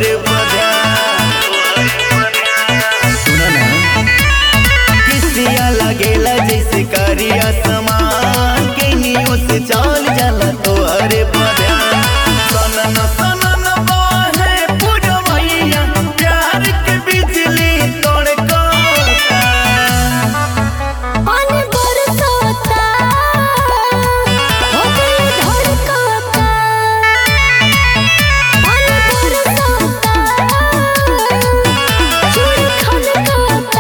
तोहरे बधा सुना ना किसिया लगेला जैसे करिया समान के नियो से चल जाला तोहरे बधा सनन सनन बाहे पुरवैया प्यार के बिजली तड़कता पानी बरसता हो दिल धड़कता पानी बरसता चूड़ी खनकता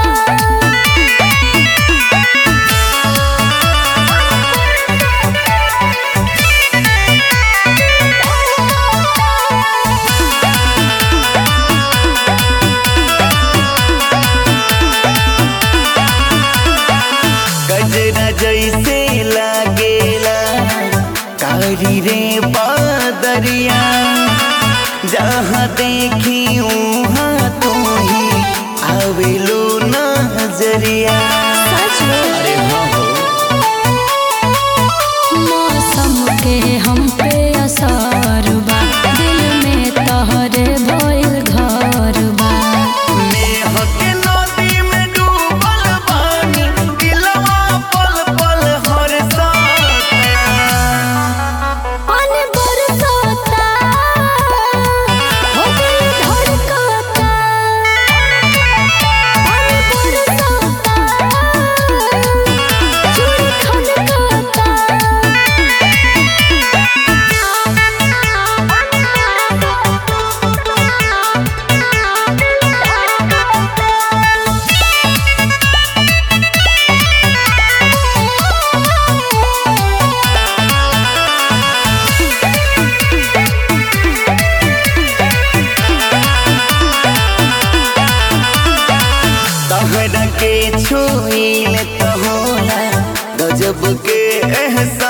गजरा जैसे लागेला कारी रे बादरिया जहाँ देखी वहाँ तू ही आवेलो नजरिया सच में अरे हाँ हो मौसम के हम पे असर बा दिल में तोहरे भइल घर बा नेह के नदी में डूबल बानी दिलवा पल पल हरसता पानी बरसता हो दिल धड़कता पानी बरसता चूड़ी खनकता तहरा के छुईल तो होला गजब के एहसास